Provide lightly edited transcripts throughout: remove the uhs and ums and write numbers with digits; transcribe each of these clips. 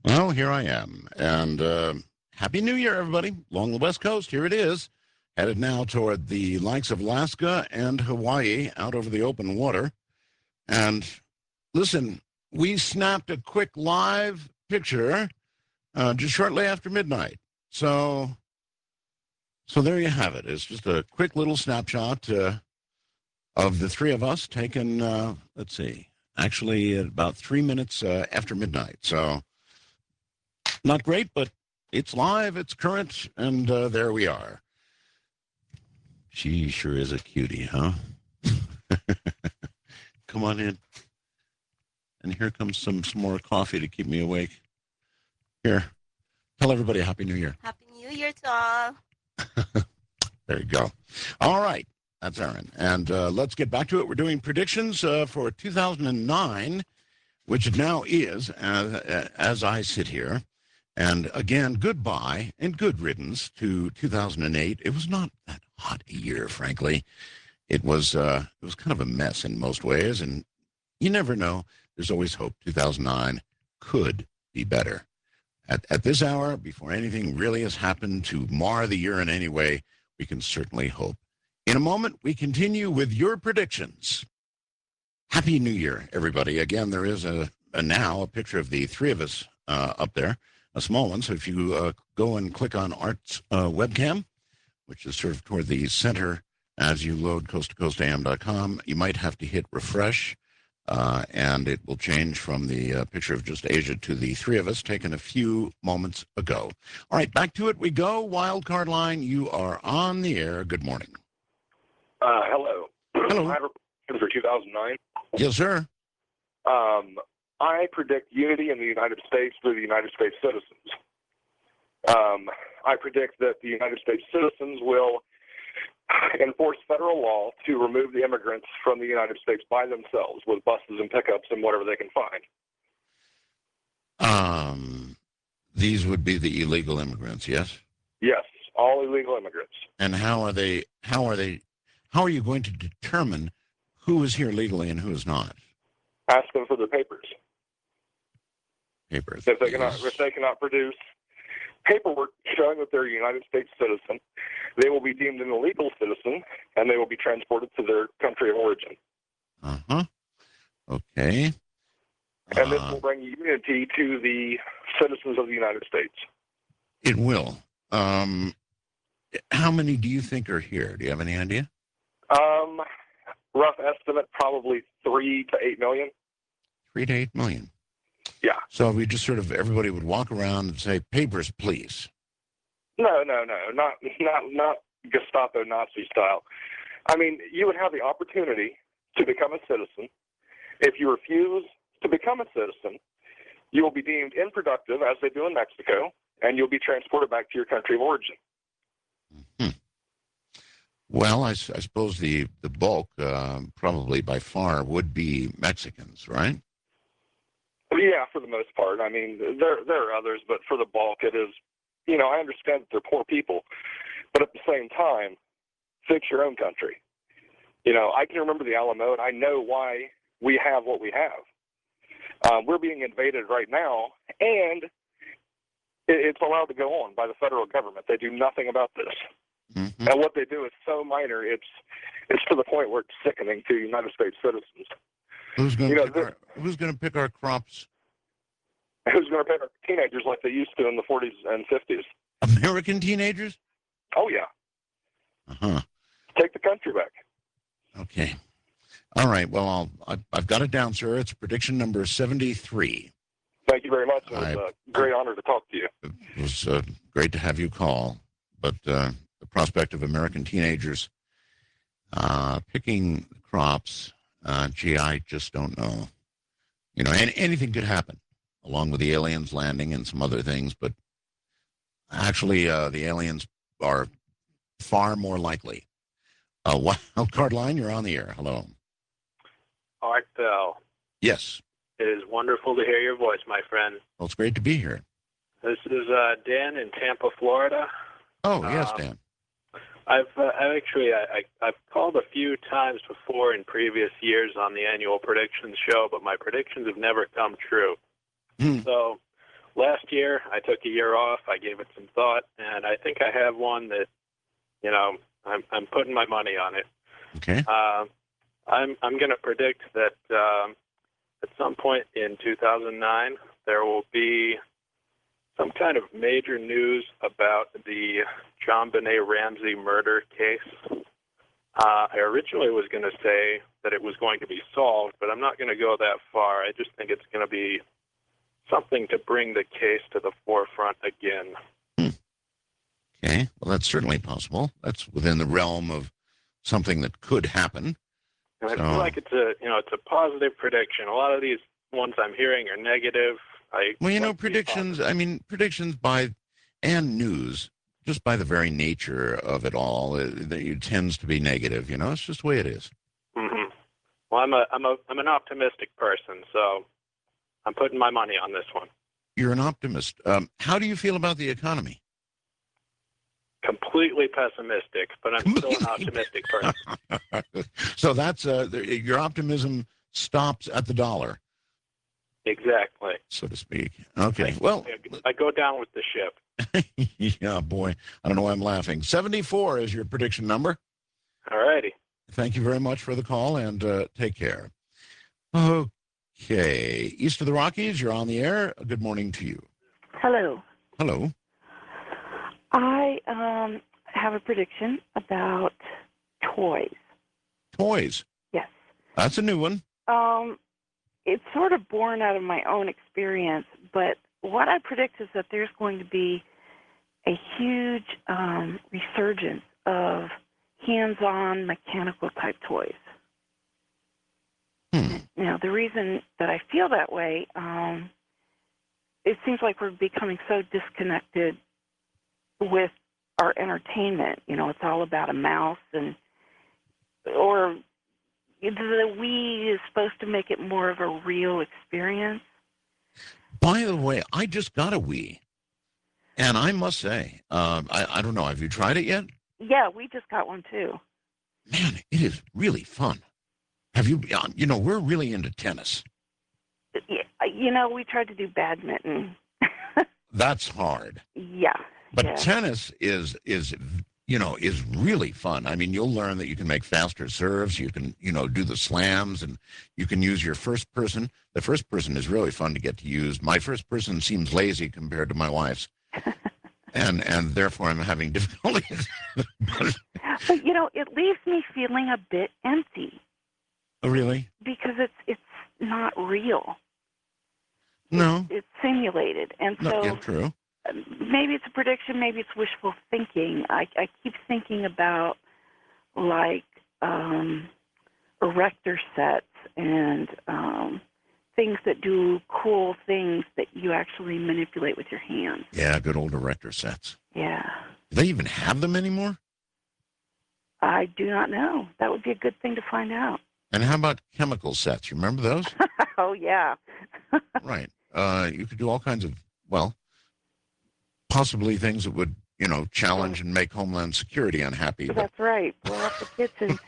Well, here I am. And Happy New Year, everybody. Along the West Coast, here it is. Headed now toward the likes of Alaska and Hawaii out over the open water. And listen, we snapped a quick live picture just shortly after midnight. So there you have it. It's just a quick little snapshot of the three of us taken, let's see, actually at about 3 minutes after midnight. So not great, but it's live, it's current, and there we are. She sure is a cutie, huh? Come on in. And here comes some more coffee to keep me awake. Here, tell everybody Happy New Year. Happy New Year to all. There you go. All right, that's Aaron. And let's get back to it. We're doing predictions for 2009, which it now is, as I sit here. And again, goodbye and good riddance to 2008. It was not that hot a year, frankly. It was kind of a mess in most ways, and you never know. There's always hope. 2009 could be better. At this hour, before anything really has happened to mar the year in any way, we can certainly hope. In a moment, we continue with your predictions. Happy New Year, everybody. Again, there is now a picture of the three of us up there. A small one, so if you go and click on Art's webcam, which is sort of toward the center as you load coasttocoastam.com, you might have to hit refresh, and it will change from the picture of just Asia to the three of us taken a few moments ago. All right, back to it we go. Wildcard line, you are on the air. Good morning. Hello. Hello. I have a prediction for 2009. Yes, sir. I predict unity in the United States through the United States citizens. I predict that the United States citizens will enforce federal law to remove the immigrants from the United States by themselves with buses and pickups and whatever they can find. These would be the illegal immigrants, yes? Yes, all illegal immigrants. And how are you going to determine who is here legally and who is not? Ask them for their papers. Papers. If they cannot produce paperwork showing that they're a United States citizen, they will be deemed an illegal citizen, and they will be transported to their country of origin. Uh-huh. Okay. And this will bring unity to the citizens of the United States. It will. How many do you think are here? Do you have any idea? Rough estimate, probably 3 to 8 million. 3 to 8 million. Yeah. So we just sort of, everybody would walk around and say, papers, please. No, not Gestapo Nazi style. I mean, you would have the opportunity to become a citizen. If you refuse to become a citizen, you will be deemed unproductive, as they do in Mexico, and you'll be transported back to your country of origin. Mm-hmm. Well, I suppose the bulk, probably by far, would be Mexicans, right? Yeah, for the most part. I mean, there are others, but for the bulk, it is, I understand that they're poor people, but at the same time, fix your own country. I can remember the Alamo, and I know why we have what we have. We're being invaded right now, and it's allowed to go on by the federal government. They do nothing about this. Mm-hmm. And what they do is so minor, it's to the point where it's sickening to United States citizens. Who's going to pick our crops? Who's going to pick our teenagers like they used to in the 40s and 50s? American teenagers? Oh, yeah. Uh-huh. Take the country back. Okay. All right. Well, I've got it down, sir. It's prediction number 73. Thank you very much. It was a great honor to talk to you. It was great to have you call. But the prospect of American teenagers picking crops, gee, I just don't know. Anything could happen, along with the aliens landing and some other things. But actually, the aliens are far more likely. Wildcard line, you're on the air. Hello. Art Bell. Yes. It is wonderful to hear your voice, my friend. Well, it's great to be here. This is Dan in Tampa, Florida. Oh, yes, Dan. I've called a few times before in previous years on the annual predictions show, but my predictions have never come true. So last year I took a year off. I gave it some thought, and I think I have one that, I'm putting my money on it. Okay. I'm going to predict that at some point in 2009 there will be some kind of major news about the JonBenet Ramsey murder case. I originally was going to say that it was going to be solved, but I'm not going to go that far. I just think it's going to be something to bring the case to the forefront again. Okay. Well, that's certainly possible. That's within the realm of something that could happen. And I feel like it's a positive prediction. A lot of these ones I'm hearing are negative. Predictions and news, just by the very nature of it all, it tends to be negative. It's just the way it is. Mm-hmm. Well, I'm an optimistic person, so I'm putting my money on this one. You're an optimist. How do you feel about the economy? Completely pessimistic, but I'm still an optimistic person. So that's your optimism stops at the dollar. Exactly. So to speak. Okay. Well, I go down with the ship. Yeah, boy. I don't know why I'm laughing. 74 is your prediction number. All righty. Thank you very much for the call, and take care. Okay. East of the Rockies, you're on the air. Good morning to you. Hello. Hello. I have a prediction about toys. Toys. Yes. That's a new one. It's sort of born out of my own experience, but what I predict is that there's going to be a huge resurgence of hands-on mechanical type toys. Now, the reason that I feel that way, it seems like we're becoming so disconnected with our entertainment. It's all about a mouse or the Wii is supposed to make it more of a real experience. By the way, I just got a Wii, and I must say, I don't know, have you tried it yet? Yeah, we just got one too. Man, it is really fun. Have you, we're really into tennis. We tried to do badminton. That's hard. Yeah. But yeah. tennis is really fun. I mean, you'll learn that you can make faster serves. You can, do the slams, and you can use your first person. The first person is really fun to get to use. My first person seems lazy compared to my wife's. and therefore I'm having difficulties. But, it leaves me feeling a bit empty. Oh, really? Because it's not real. No. It's simulated. And so yeah, true. Maybe it's a prediction, maybe it's wishful thinking. I keep thinking about, like, erector sets and things that do cool things that you actually manipulate with your hands. Yeah, good old erector sets. Yeah. Do they even have them anymore? I do not know. That would be a good thing to find out. And how about chemical sets? You remember those? Oh, yeah. Right. You could do all kinds of, possibly things that would, challenge and make Homeland Security unhappy. That's right. Blow up the kitchen.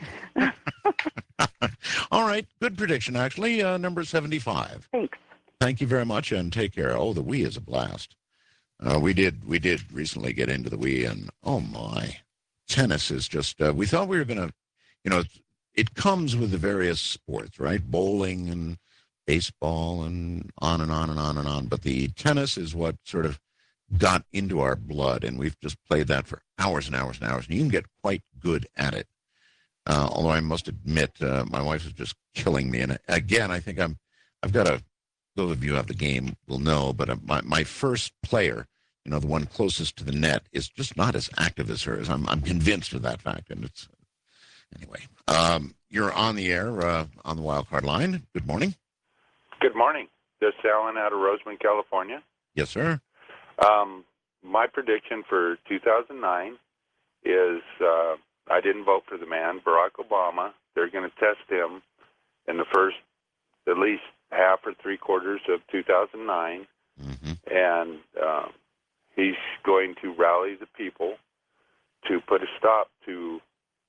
All right. Good prediction, actually. Number 75. Thanks. Thank you very much, and take care. Oh, the Wii is a blast. We did recently get into the Wii, and oh my, tennis is just. We thought we were going to, it comes with the various sports, right? Bowling and baseball and on and on and on and on. But the tennis is what sort of got into our blood, and we've just played that for hours and hours and hours, and you can get quite good at it. Although I must admit, my wife is just killing me. And again, I think I've got those of you who have the game will know, but my first player, the one closest to the net, is just not as active as hers. I'm convinced of that fact. And it's, anyway, you're on the air on the Wild Card line. Good morning. Good morning. This is Alan out of Roseman, California. Yes, sir. My prediction for 2009 is I didn't vote for the man, Barack Obama. They're going to test him in the first at least half or three-quarters of 2009. Mm-hmm. And he's going to rally the people to put a stop to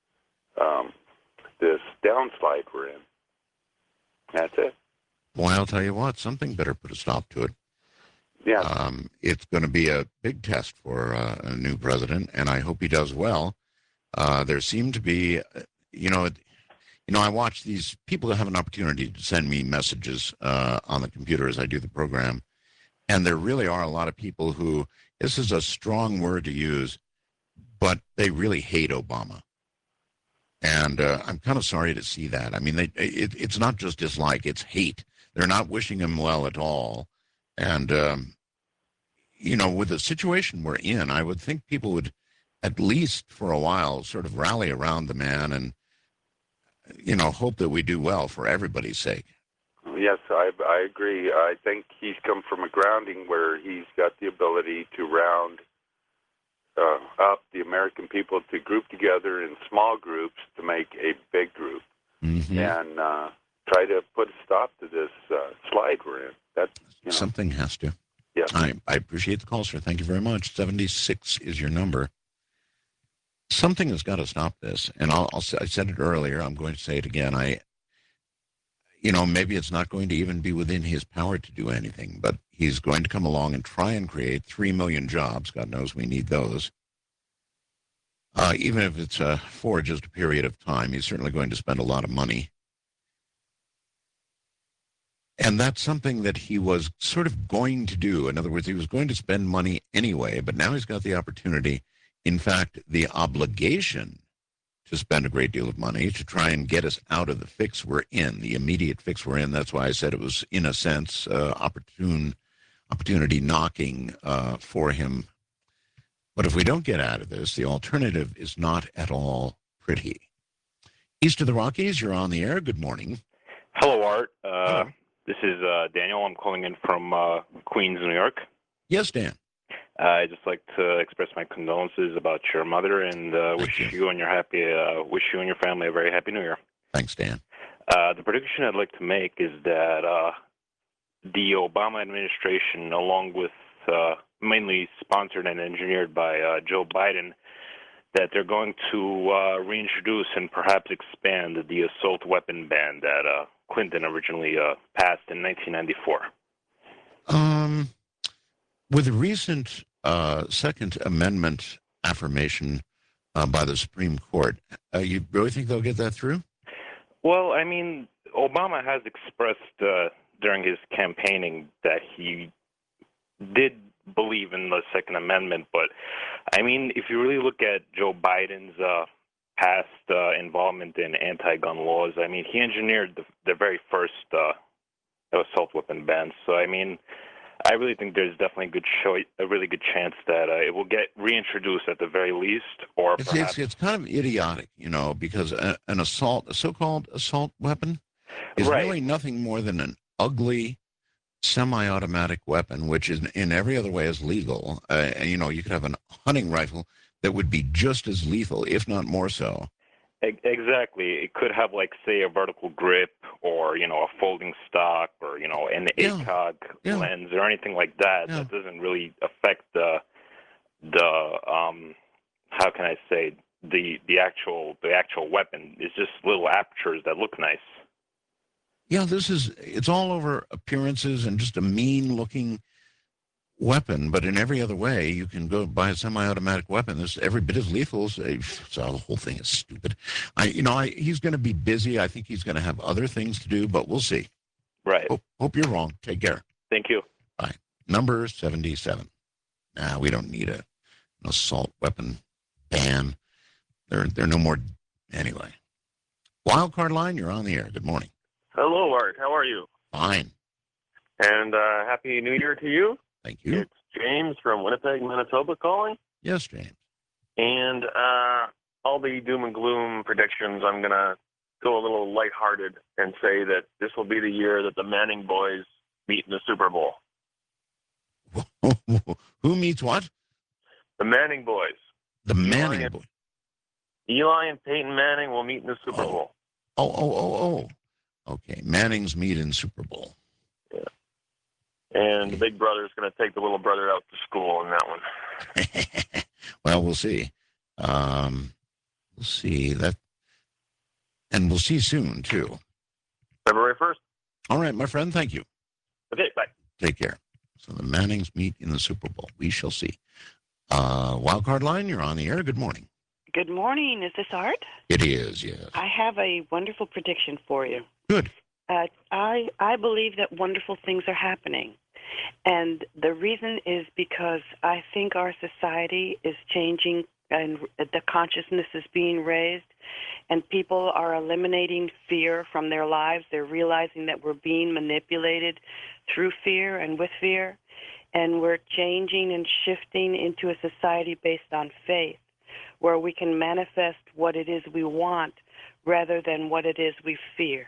this downslide we're in. That's it. Well, I'll tell you what, something better put a stop to it. Yeah. It's going to be a big test for a new president, and I hope he does well. There seem to be, I watch these people that have an opportunity to send me messages on the computer as I do the program, and there really are a lot of people who, this is a strong word to use, but they really hate Obama. And I'm kind of sorry to see that. I mean, it's not just dislike, it's hate. They're not wishing him well at all. And, with the situation we're in, I would think people would, at least for a while, sort of rally around the man and, hope that we do well for everybody's sake. Yes, I agree. I think he's come from a grounding where he's got the ability to round up the American people to group together in small groups to make a big group, and try to put a stop to this slide we're in. Something has to. Yeah. I appreciate the call, sir. Thank you very much. 76 is your number. Something has got to stop this. And I said it earlier. I'm going to say it again. Maybe it's not going to even be within his power to do anything, but he's going to come along and try and create 3 million jobs. God knows we need those. Even if it's for just a period of time, he's certainly going to spend a lot of money. And that's something that he was sort of going to do. In other words, he was going to spend money anyway, but now he's got the opportunity, in fact, the obligation to spend a great deal of money to try and get us out of the fix we're in, the immediate fix we're in. That's why I said it was, in a sense, opportunity knocking for him. But if we don't get out of this, the alternative is not at all pretty. East of the Rockies, you're on the air. Good morning. Hello, Art. Hello. This is Daniel. I'm calling in from Queens, New York. Yes, Dan. I'd just like to express my condolences about your mother and wish you and your family a very happy New Year. Thanks, Dan. The prediction I'd like to make is that the Obama administration, along with mainly sponsored and engineered by Joe Biden, that they're going to reintroduce and perhaps expand the assault weapon ban that Clinton originally passed in 1994. With the recent Second Amendment affirmation by the Supreme Court, you really think they'll get that through? Well, I mean, Obama has expressed during his campaigning that he did believe in the Second Amendment, but I mean, if you really look at Joe Biden's past involvement in anti-gun laws, I mean, he engineered the very first assault weapon ban. So, I mean, I really think there's definitely a really good chance that it will get reintroduced at the very least, or perhaps it's kind of idiotic, because a so-called assault weapon is Right. really nothing more than an ugly semi-automatic weapon, which is in every other way is legal. You could have a hunting rifle that would be just as lethal, if not more so. Exactly. It could have, like, say, a vertical grip, or a folding stock, or an ACOG lens, or anything like that. Yeah. That doesn't really affect the how can I say, the actual weapon. It's just little apertures that look nice. Yeah, it's all over appearances and just a mean-looking weapon, but in every other way, you can go buy a semi-automatic weapon that's every bit as lethal. So the whole thing is stupid. He's going to be busy. I think he's going to have other things to do, but we'll see. Right. Hope you're wrong. Take care. Thank you. Bye. Number 77. We don't need an assault weapon ban. They're no more anyway. Wild card line, you're on the air. Good morning. Hello, Art. How are you? Fine. And Happy New Year to you. Thank you. It's James from Winnipeg, Manitoba calling. Yes, James. And all the doom and gloom predictions, I'm going to go a little lighthearted and say that this will be the year that the Manning boys meet in the Super Bowl. Who meets what? The Manning boys. The Manning boy. Eli and Peyton Manning will meet in the Super Bowl. Oh. Okay, Manning's meet in Super Bowl. Yeah. And the big brother is going to take the little brother out to school on that one. Well, we'll see. We'll see that. And we'll see soon, too. February 1st. All right, my friend, thank you. Okay, bye. Take care. So the Mannings meet in the Super Bowl. We shall see. Wildcard line, you're on the air. Good morning. Good morning. Is this Art? It is, yes. I have a wonderful prediction for you. Good. I believe that wonderful things are happening. And the reason is because I think our society is changing and the consciousness is being raised, and people are eliminating fear from their lives. They're realizing that we're being manipulated through fear and with fear, and we're changing and shifting into a society based on faith, where we can manifest what it is we want rather than what it is we fear.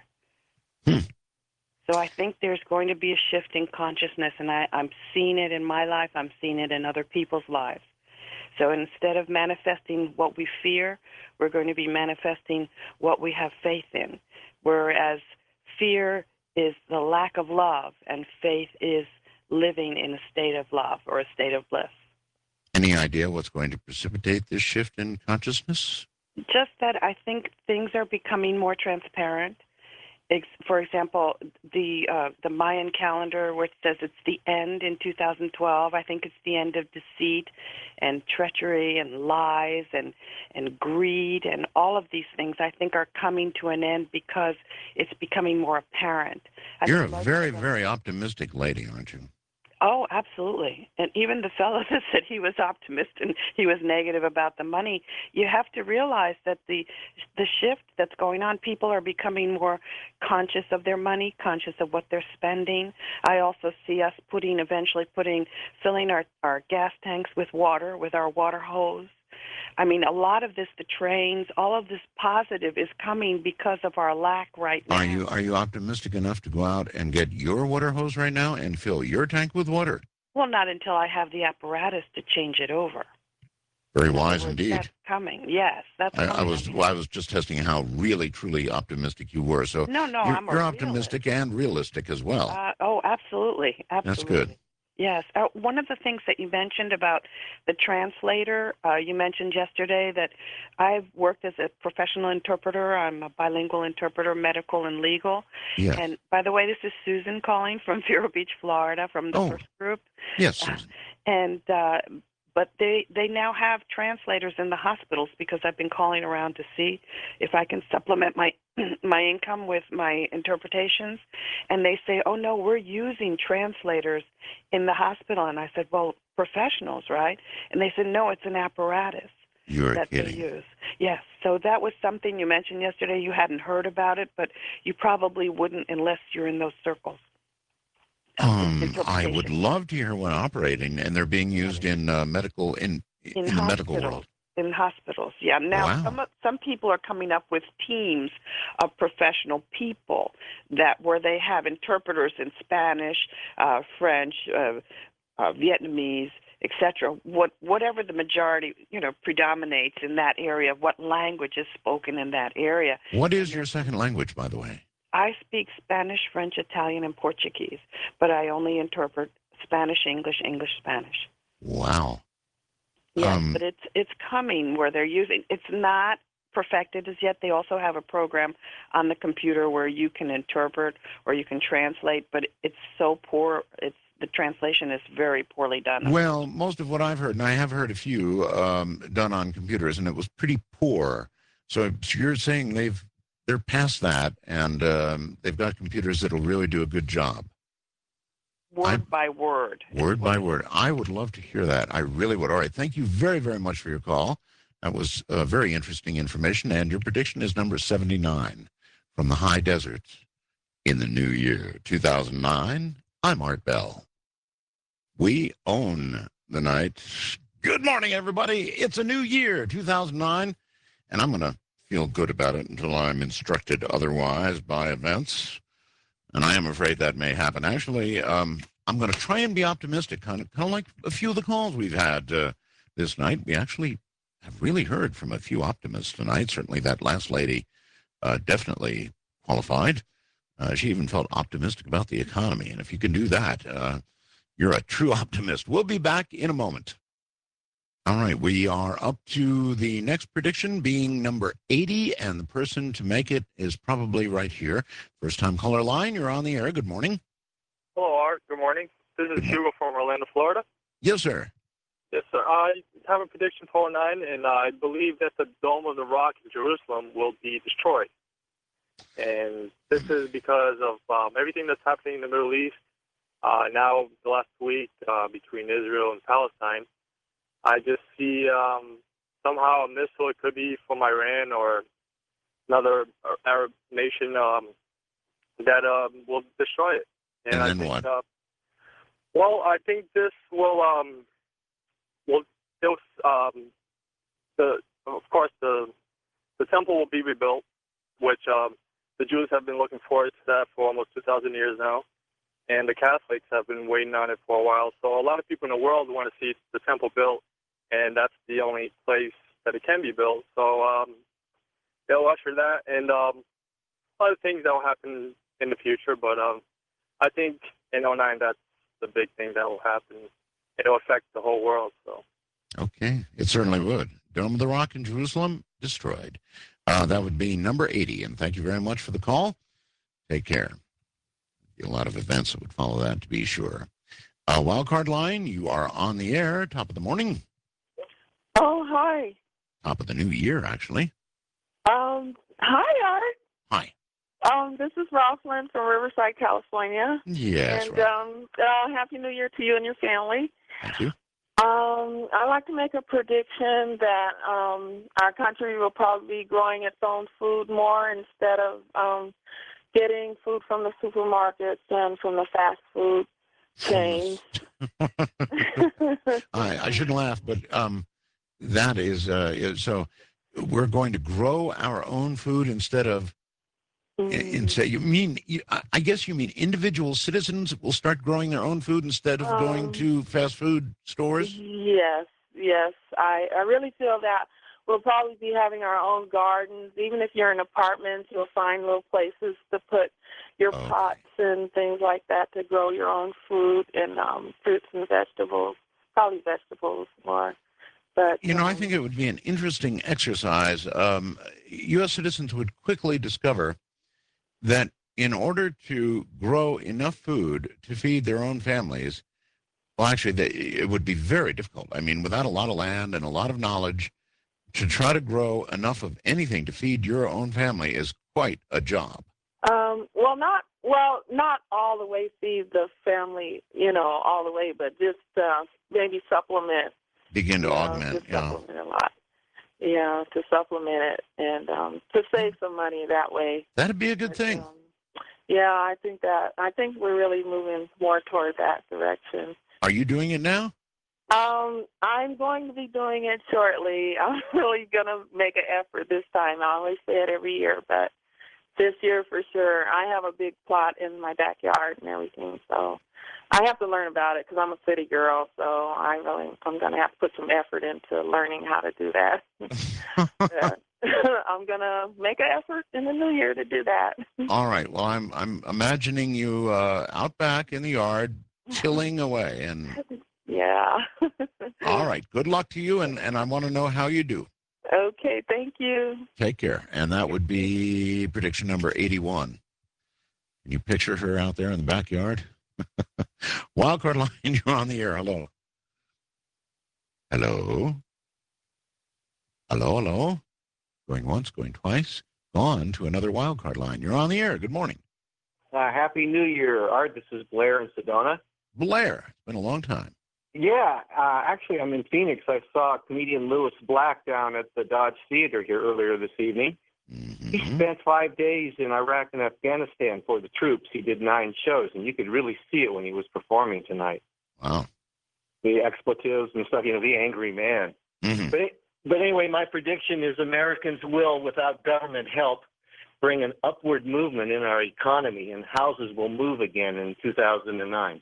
So I think there's going to be a shift in consciousness, and I'm seeing it in my life. I'm seeing it in other people's lives. So instead of manifesting what we fear, we're going to be manifesting what we have faith in, whereas fear is the lack of love, and faith is living in a state of love or a state of bliss. Any idea what's going to precipitate this shift in consciousness? Just that I think things are becoming more transparent. For example, the Mayan calendar, which says it's the end in 2012, I think it's the end of deceit and treachery and lies and greed and all of these things, I think, are coming to an end because it's becoming more apparent. You're a very, very optimistic lady, aren't you? Oh, absolutely. And even the fellow that said he was optimistic and he was negative about the money, you have to realize that the shift that's going on, people are becoming more conscious of their money, conscious of what they're spending. I also see us eventually filling our gas tanks with water, with our water hose. I mean, a lot of this, the trains, all of this positive is coming because of our lack right now. Are you optimistic enough to go out and get your water hose right now and fill your tank with water? Well, not until I have the apparatus to change it over. Very wise indeed. That's coming. Yes, that's coming. I was just testing how really, truly optimistic you were. So no, you're optimistic and realistic as well. Absolutely. That's good. Yes. One of the things that you mentioned about the translator, you mentioned yesterday that I've worked as a professional interpreter. I'm a bilingual interpreter, medical and legal. Yes. And by the way, this is Susan calling from Vero Beach, Florida, from the first group. Yes, Susan. But they now have translators in the hospitals because I've been calling around to see if I can supplement my income with my interpretations. And they say, oh, no, we're using translators in the hospital. And I said, well, professionals, right? And they said, no, it's an apparatus that they use. Yes, so that was something you mentioned yesterday. You hadn't heard about it, but you probably wouldn't unless you're in those circles. I would love to hear one operating, and they're being used in medical in the medical world. In hospitals, yeah. Now, some people are coming up with teams of professional people where they have interpreters in Spanish, French, Vietnamese, etc. Whatever the majority, predominates in that area, what language is spoken in that area. What is your second language, by the way? I speak Spanish, French, Italian, and Portuguese, but I only interpret Spanish, English, English, Spanish. Wow. Yes, but it's coming where they're using. It's not perfected as yet. They also have a program on the computer where you can interpret or you can translate, but it's so poor. The translation is very poorly done. Well, most of what I've heard, and I have heard a few done on computers, and it was pretty poor. So you're saying they're past that, and they've got computers that'll really do a good job. Word by word. Word by word. I would love to hear that. I really would. All right. Thank you very, very much for your call. That was very interesting information. And your prediction is number 79 from the high deserts in the new year, 2009. I'm Art Bell. We own the night. Good morning, everybody. It's a new year, 2009. And I'm going to feel good about it until I'm instructed otherwise by events. And I am afraid that may happen. Actually, I'm going to try and be optimistic, kind of like a few of the calls we've had this night. We actually have really heard from a few optimists tonight. Certainly that last lady definitely qualified. She even felt optimistic about the economy. And if you can do that, you're a true optimist. We'll be back in a moment. All right, we are up to the next prediction being number 80, and the person to make it is probably right here. First-time caller line, you're on the air. Good morning. Hello, Art. Good morning. This is Hugo from Orlando, Florida. Yes, sir. Yes, sir. I have a prediction for 09, and I believe that the Dome of the Rock in Jerusalem will be destroyed. And this is because of everything that's happening in the Middle East. Now, the last week between Israel and Palestine, I just see somehow a missile. It could be from Iran or another Arab nation that will destroy it. And I then think, what? Well, I think this will of course the temple will be rebuilt, which the Jews have been looking forward to that for almost 2,000 years now, and the Catholics have been waiting on it for a while. So a lot of people in the world want to see the temple built, and that's the only place that it can be built. So they'll usher that, and a lot of things that will happen in the future. But I think in 09, that's the big thing that will happen. It'll affect the whole world. So. Okay, it certainly would. Dome of the Rock in Jerusalem, destroyed. That would be number 80, and thank you very much for the call. Take care. A lot of events that would follow that, to be sure. Wildcard line, you are on the air. Top of the morning. Oh, hi. Top of the new year, actually. Hi, Art. Hi. This is Rosalind from Riverside, California. Yes, And right. Happy New Year to you and your family. Thank you. I'd like to make a prediction that our country will probably be growing its own food more instead of getting food from the supermarkets and from the fast food chains. I shouldn't laugh, but that is so we're going to grow our own food instead of I guess you mean individual citizens will start growing their own food instead of going to fast food stores? Yes. I really feel that we'll probably be having our own gardens. Even if you're in apartments, you'll find little places to put your pots and things like that to grow your own food and fruits and vegetables, probably vegetables more. But I think it would be an interesting exercise. U.S. citizens would quickly discover that in order to grow enough food to feed their own families, well, actually, it would be very difficult. I mean, without a lot of land and a lot of knowledge, to try to grow enough of anything to feed your own family is quite a job. Not all the way feed the family, all the way, but just maybe supplement. Begin to augment, supplement a lot. Yeah, to supplement it and to save some money that way. That'd be a good thing. I think we're really moving more toward that direction. Are you doing it now? I'm going to be doing it shortly. I'm really going to make an effort this time. I always say it every year, but this year for sure. I have a big plot in my backyard and everything, so I have to learn about it because I'm a city girl, so I'm going to have to put some effort into learning how to do that. I'm going to make an effort in the new year to do that. All right. Well, I'm imagining you out back in the yard chilling away. And yeah. All right. Good luck to you, and I want to know how you do. Okay. Thank you. Take care. And that would be prediction number 81. Can you picture her out there in the backyard? Wildcard line, you're on the air. Hello. Hello. Hello, hello. Going once, going twice. Gone to another wildcard line. You're on the air. Good morning. Happy New Year, Art. This is Blair in Sedona. Blair. It's been a long time. Yeah, actually, I'm in Phoenix. I saw comedian Lewis Black down at the Dodge Theater here earlier this evening. Mm-hmm. He spent 5 days in Iraq and Afghanistan for the troops. He did 9 shows, and you could really see it when he was performing tonight. Wow. The expletives and stuff, the angry man. Mm-hmm. But anyway, my prediction is Americans will, without government help, bring an upward movement in our economy, and houses will move again in 2009.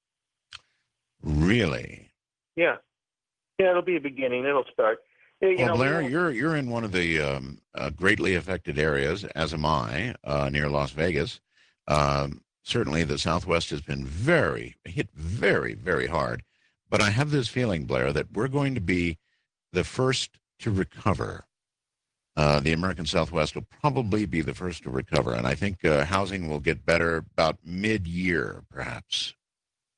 Really? Yeah, it'll be a beginning. It'll start. Well, Blair, you're in one of the greatly affected areas, as am I, near Las Vegas. Certainly, the Southwest has been hit very, very hard. But I have this feeling, Blair, that we're going to be the first to recover. The American Southwest will probably be the first to recover, and I think housing will get better about mid-year, perhaps.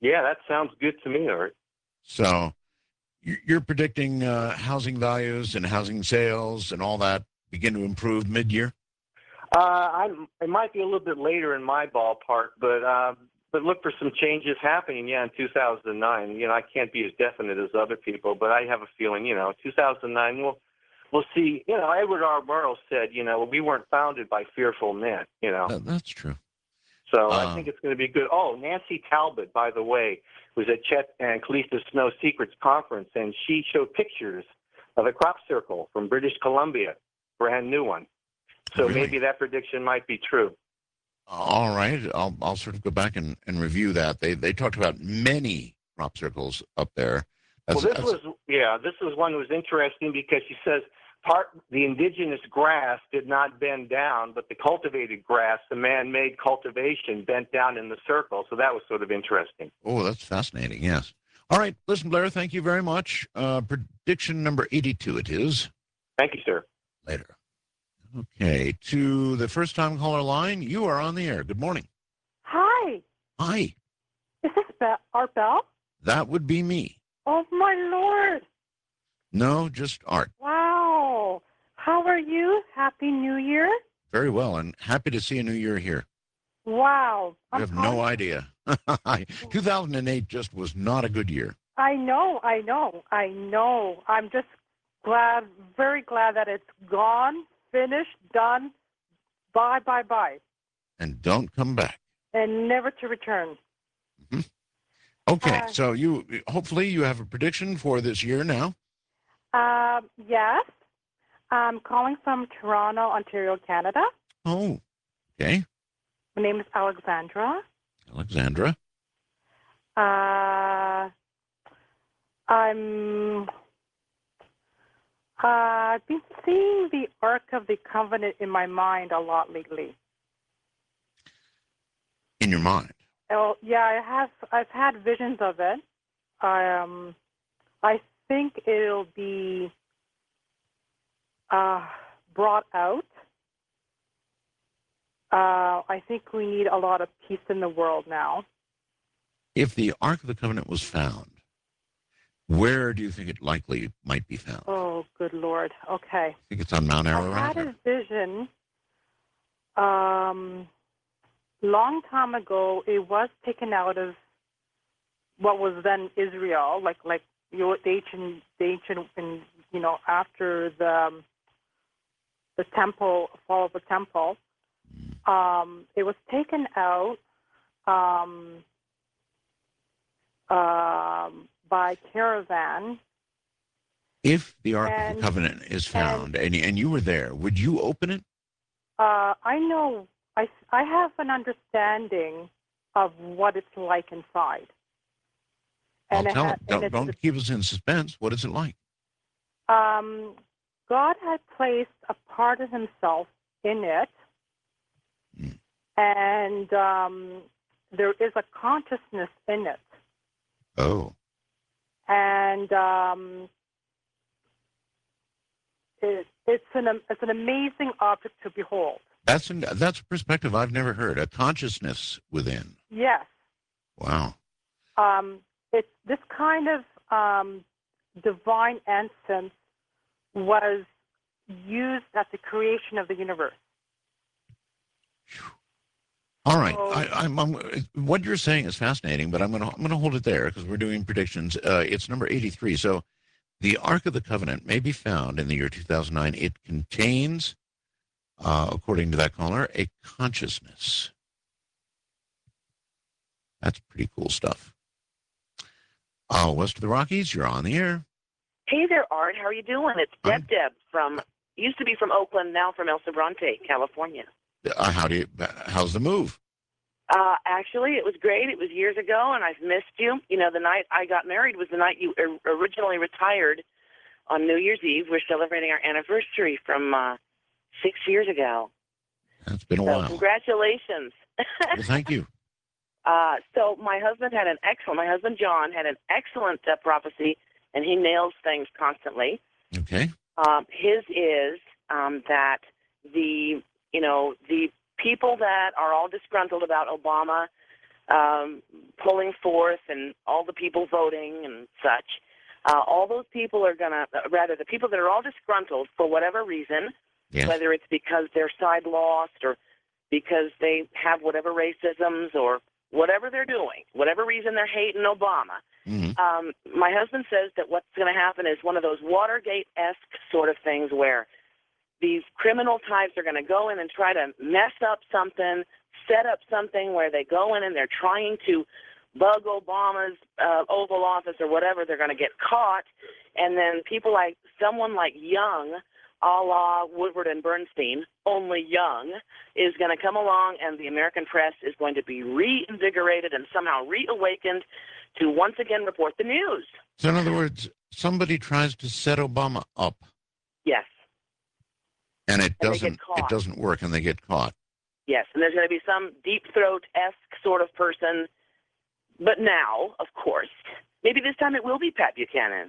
Yeah, that sounds good to me, Art. So you're predicting housing values and housing sales and all that begin to improve mid-year? It might be a little bit later in my ballpark, but look for some changes happening. Yeah, in 2009. I can't be as definite as other people, but I have a feeling. 2009 we'll see. Edward R. Murrow said, we weren't founded by fearful men. That's true. So I think it's going to be good. Oh, Nancy Talbot, by the way, was at Chet and Calista Snow Secrets conference, and she showed pictures of a crop circle from British Columbia, brand new one. So Really? maybe that prediction might be true. All right. I'll sort of go back and review that. They talked about many crop circles up there. This was one that was interesting because she says the indigenous grass did not bend down, but the cultivated grass, the man-made cultivation, bent down in the circle. So that was sort of interesting. Oh, that's fascinating. Yes. All right. Listen, Blair, thank you very much. Prediction number 82 it is. Thank you, sir. Later. Okay. To the first-time caller line, you are on the air. Good morning. Hi. Hi. Is this Art Bell? That would be me. Oh, my Lord. No, just Art. Wow. How are you? Happy New Year. Very well, and happy to see a new year here. Wow. I have no idea. 2008 just was not a good year. I know. I'm just glad, very glad that it's gone, finished, done. Bye. And don't come back. And never to return. Mm-hmm. Okay, so hopefully you have a prediction for this year now. Yes. I'm calling from Toronto, Ontario, Canada. Oh, okay. My name is Alexandra. Alexandra. I've been seeing the Ark of the Covenant in my mind a lot lately. In your mind? Oh, yeah, I've had visions of it. I think it'll be brought out. I think we need a lot of peace in the world now. If the Ark of the Covenant was found, where do you think it likely might be found? Oh, good Lord. Okay. I think it's on Mount Ararat. I had a vision long time ago. It was taken out of what was then Israel, like the ancient, and after the temple, fall of the temple. It was taken out by caravan. If the Ark of the Covenant is found and you were there, would you open it? I know. I have an understanding of what it's like inside. I'll tell it. Don't keep us in suspense. What is it like? God had placed a part of himself in it, and there is a consciousness in it. Oh. And it's an amazing object to behold. That's a perspective I've never heard. A consciousness within. Yes. Wow. It's this kind of divine essence was used at the creation of the universe. All right. What you're saying is fascinating, but I'm gonna hold it there because we're doing predictions. It's number 83. So, the Ark of the Covenant may be found in the year 2009. It contains, according to that caller, a consciousness. That's pretty cool stuff. West of the Rockies, you're on the air. Hey there, Art. How are you doing? It's Deb used to be from Oakland, now from El Sobrante, California. How's the move? Actually, it was great. It was years ago, and I've missed you. The night I got married was the night you originally retired on New Year's Eve. We're celebrating our anniversary from 6 years ago. That's been a while. Congratulations. Well, thank you. So my husband John had an excellent prophecy, and he nails things constantly. Okay. His is that the people that are all disgruntled about Obama pulling forth and all the people voting and such. All those people are going to, rather, the people that are all disgruntled for whatever reason, Yes. whether it's because their side lost or because they have whatever racisms or whatever they're doing, whatever reason they're hating Obama. Mm-hmm. My husband says that what's going to happen is one of those Watergate-esque sort of things where these criminal types are going to go in and try to mess up something, set up something where they go in and they're trying to bug Obama's Oval Office or whatever. They're going to get caught, and then people like someone like Young, a la Woodward and Bernstein, only Young, is going to come along, and the American press is going to be reinvigorated and somehow reawakened to once again report the news. So in other words, somebody tries to set Obama up. Yes. And it And they get doesn't caught. work, and they get caught. Yes, and there's going to be some deep throat-esque sort of person. But now, of course, maybe this time it will be Pat Buchanan.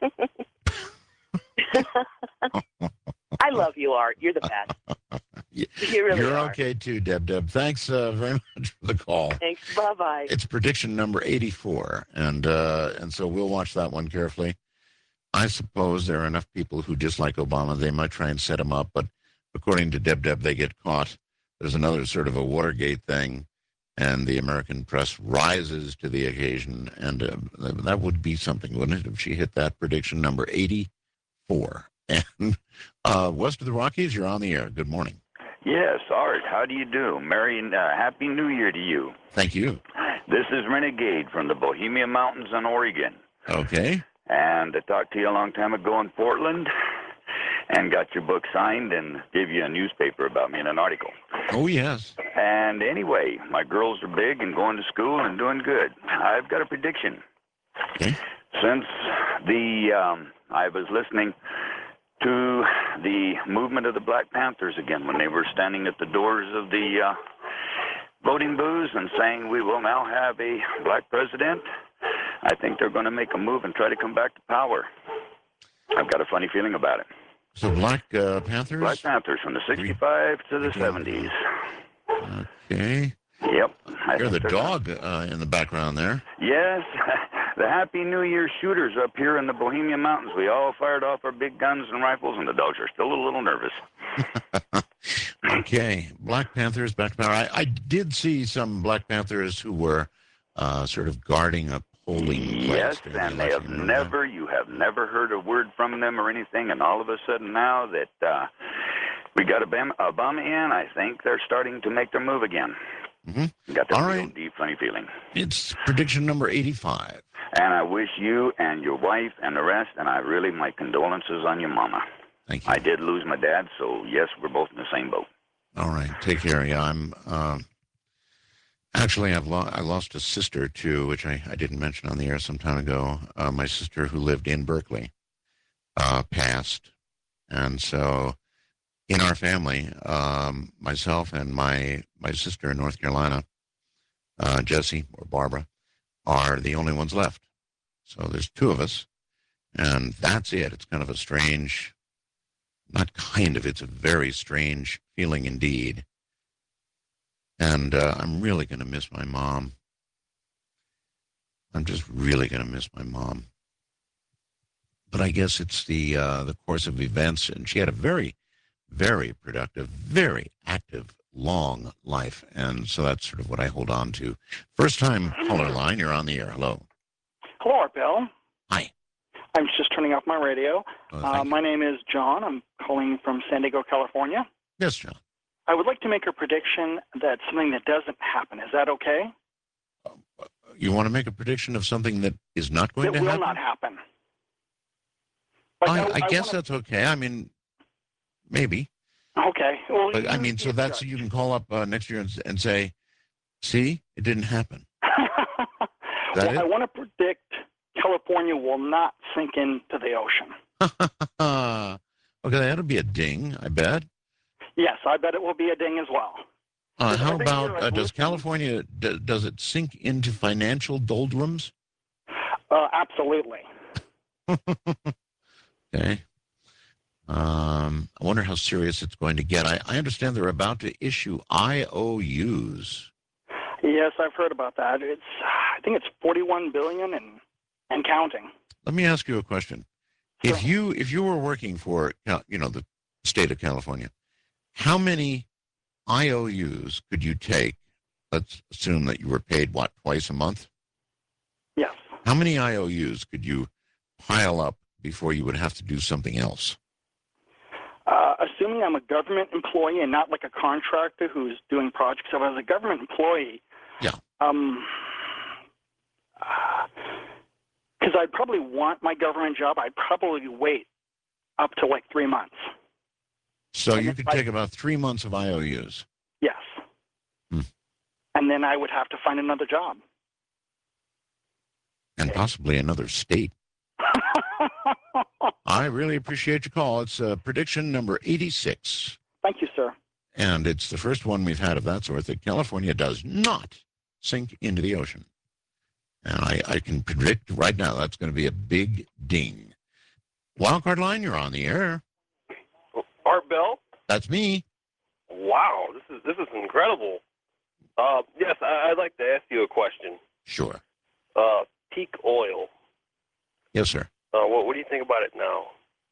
I love you, Art. You're the best. You really You're are. okay too, Deb. Thanks very much for the call. Thanks. Bye-bye. It's prediction number 84, and so we'll watch that one carefully. I suppose there are enough people who dislike Obama, they might try and set him up, but according to Deb, they get caught. There's another sort of a Watergate thing, and the American press rises to the occasion, and that would be something, wouldn't it, if she hit that prediction number 84. And west of the Rockies, you're on the air. Good morning. Yes, Art, how do you do? Merry and Happy New Year to you. Thank you. This is Renegade from the Bohemia Mountains in Oregon. Okay. And I talked to you a long time ago in Portland and got your book signed and gave you a newspaper about me in an article. Oh, yes. And anyway, my girls are big and going to school and doing good. I've got a prediction. Okay. Since I was listening to the movement of the Black Panthers again when they were standing at the doors of the voting booths and saying we will now have a black president, I think they're going to make a move and try to come back to power. I've got a funny feeling about it. So Black Panthers? Black Panthers from the 65 to the 70s. Okay. Yep. You're the dog in the background there. Yes. The Happy New Year shooters up here in the Bohemia Mountains. We all fired off our big guns and rifles, and the dogs are still a little nervous. Okay. Black Panthers back to power. I did see some Black Panthers who were sort of guarding a polling place. Yes, and they have you have never heard a word from them or anything, and all of a sudden now that we got Obama in, I think they're starting to make their move again. Mm-hmm. Got that All real right. deep, funny feeling. It's prediction number 85. And I wish you and your wife and the rest, and my condolences on your mama. Thank you. I did lose my dad, so yes, we're both in the same boat. All right. Take care. Yeah, I'm actually I lost a sister too, which I didn't mention on the air some time ago. My sister who lived in Berkeley passed, and so in our family, myself and my sister in North Carolina, Jessie or Barbara, are the only ones left. So there's two of us, and that's it. It's kind of a strange, not kind of, it's a very strange feeling indeed. And I'm really going to miss my mom. I'm just really going to miss my mom. But I guess it's the course of events, and she had a very, very productive, very active, long life, and so that's sort of what I hold on to. First time caller line, you're on the air. Hello. Hello, Art Bell. Hi. I'm just turning off my radio. Thank you. My name is John. I'm calling from San Diego, California. Yes, John. I would like to make a prediction that something that doesn't happen. Is that okay? You want to make a prediction of something that is not going That to will happen? not happen. I guess that's okay. I mean, maybe. Okay. Well, But I mean, so that's, you can call up next year and say, see, it didn't happen. well, I want to predict California will not sink into the ocean. Okay, that'll be a ding, I bet. Yes, I bet it will be a ding as well. How about, does California, does it sink into financial doldrums? Absolutely. Okay. I wonder how serious it's going to get. I understand they're about to issue IOUs. Yes, I've heard about that. I think it's 41 billion and counting. Let me ask you a question. Sure. If you were working for the state of California, how many IOUs could you take? Let's assume that you were paid twice a month. Yes. How many IOUs could you pile up before you would have to do something else? Assuming I'm a government employee and not like a contractor who's doing projects. So as a government employee, yeah. Because I'd probably want my government job, I'd probably wait up to like 3 months. So you could take about 3 months of IOUs. Yes. Hmm. And then I would have to find another job. And possibly another state. I really appreciate your call. It's prediction number 86. Thank you, sir. And it's the first one we've had of that sort, that California does not sink into the ocean. And I can predict right now that's going to be a big ding. Wildcard line, you're on the air. Art Bell? That's me. Wow, this is incredible. Yes, I'd like to ask you a question. Sure. Peak oil. Yes, sir. What do you think about it now?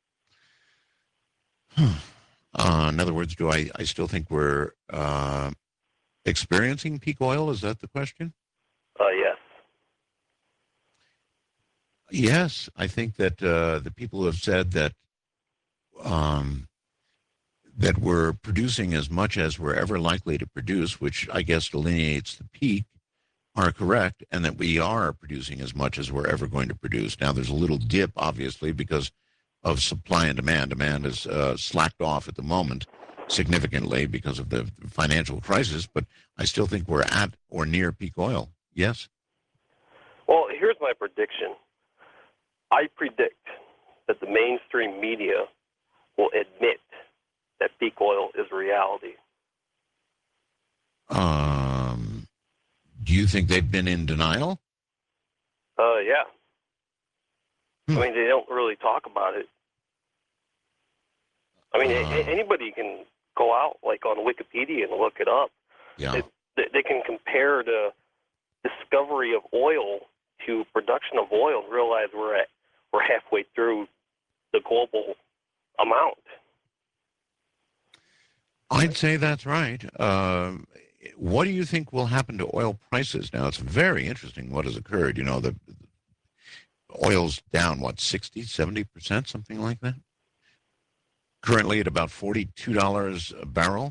In other words, I still think we're experiencing peak oil? Is that the question? Yes. Yes, I think that the people who have said that that we're producing as much as we're ever likely to produce, which I guess delineates the peak, are correct, and that we are producing as much as we're ever going to produce. Now, there's a little dip, obviously, because of supply and demand. Demand is slacked off at the moment significantly because of the financial crisis, but I still think we're at or near peak oil. Yes? Well, here's my prediction. I predict that the mainstream media will admit that peak oil is reality. Do you think they've been in denial? Yeah. I mean, they don't really talk about it. I mean, anybody can go out, like, on Wikipedia and look it up. Yeah. They can compare the discovery of oil to production of oil and realize we're halfway through the global amount. I'd say that's right. What do you think will happen to oil prices? Now, it's very interesting what has occurred. You know, the oil's down, 60, 70%, something like that? Currently at about $42 a barrel.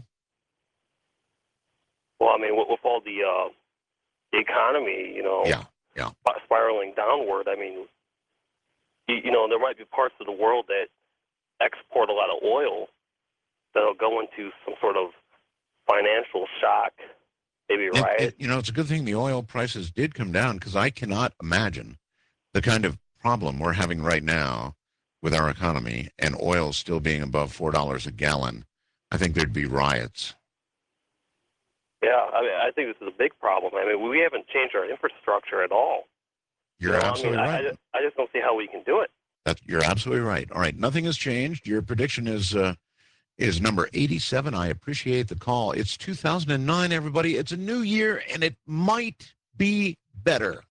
Well, I mean, with all the economy, spiraling downward, I mean, you know, there might be parts of the world that export a lot of oil that'll go into some sort of financial shock, maybe riot. It's a good thing the oil prices did come down, because I cannot imagine the kind of problem we're having right now with our economy and oil still being above $4 a gallon. I think there'd be riots. Yeah, I mean, I think this is a big problem. I mean, we haven't changed our infrastructure at all. You're absolutely right. I just don't see how we can do it. You're absolutely right. All right, nothing has changed. Your prediction is number 87. I appreciate the call. It's 2009, everybody. It's a new year, and it might be better.